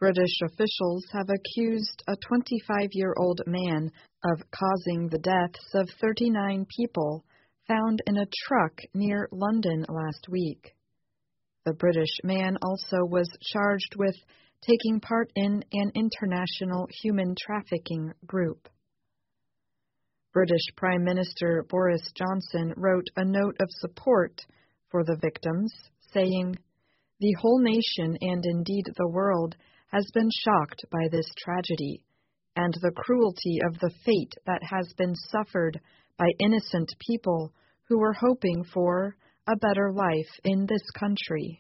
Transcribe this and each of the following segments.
British officials have accused a 25-year-old man of causing the deaths of 39 people found in a truck near London last week. The British man also was charged with taking part in an international human trafficking group. British Prime Minister Boris Johnson wrote a note of support for the victims, saying, "The whole nation and indeed the world has been shocked by this tragedy and the cruelty of the fate that has been suffered by innocent people who were hoping for a better life in this country."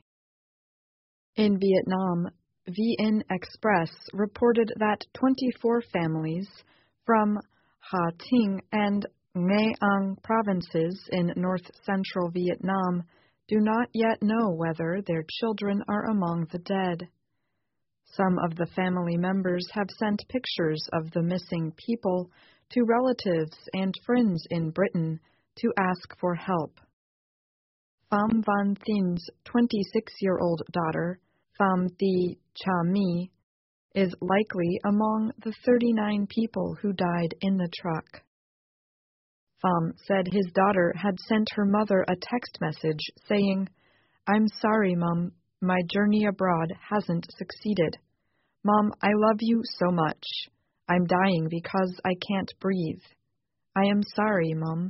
In Vietnam, VN Express reported that 24 families from Ha Tinh and Nghe Ang provinces in north-central Vietnam do not yet know whether their children are among the dead. Some of the family members have sent pictures of the missing people to relatives and friends in Britain to ask for help. Pham Van Thin's 26-year-old daughter, Pham Thi Cha Mi, is likely among the 39 people who died in the truck. Pham said his daughter had sent her mother a text message saying, "I'm sorry, Mom, my journey abroad hasn't succeeded. Mom, I love you so much. I'm dying because I can't breathe. I am sorry, Mom."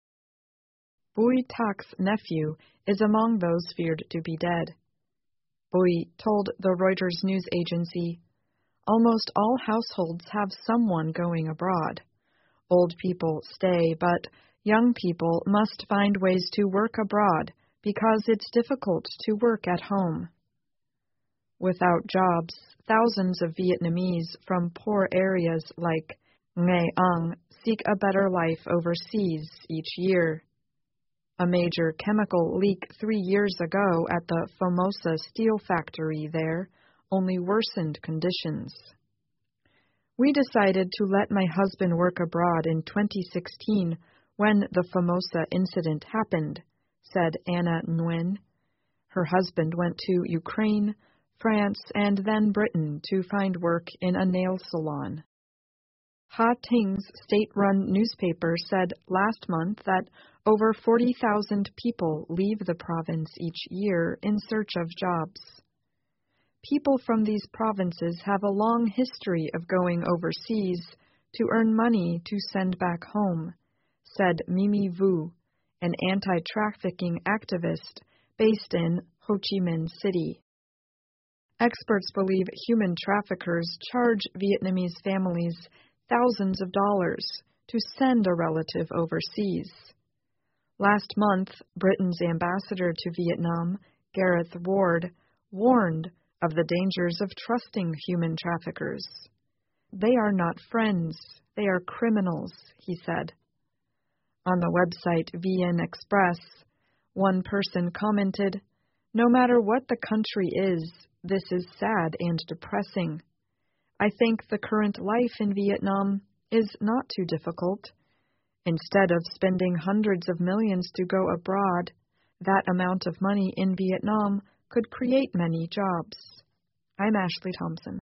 Bui Thac's nephew is among those feared to be dead. Bui told the Reuters news agency, "Almost all households have someone going abroad. Old people stay, but young people must find ways to work abroad because it's difficult to work at home." Without jobs, thousands of Vietnamese from poor areas like Nghe Ang seek a better life overseas each year. A major chemical leak 3 years ago at the Formosa steel factory there only worsened conditions. "We decided to let my husband work abroad in 2016 when the Formosa incident happened," said Anna Nguyen. Her husband went to Ukraine, France, and then Britain to find work in a nail salon. Ha Ting's state-run newspaper said last month that over 40,000 people leave the province each year in search of jobs. People from these provinces have a long history of going overseas to earn money to send back home, said Mimi Vu, an anti-trafficking activist based in Ho Chi Minh City. Experts believe human traffickers charge Vietnamese families thousands of dollars to send a relative overseas. Last month, Britain's ambassador to Vietnam, Gareth Ward, warned of the dangers of trusting human traffickers. "They are not friends, they are criminals," he said. On the website VN Express, one person commented, "No matter what the country is, this is sad and depressing. I think the current life in Vietnam is not too difficult. Instead of spending hundreds of millions to go abroad, that amount of money in Vietnam could create many jobs." I'm Ashley Thompson.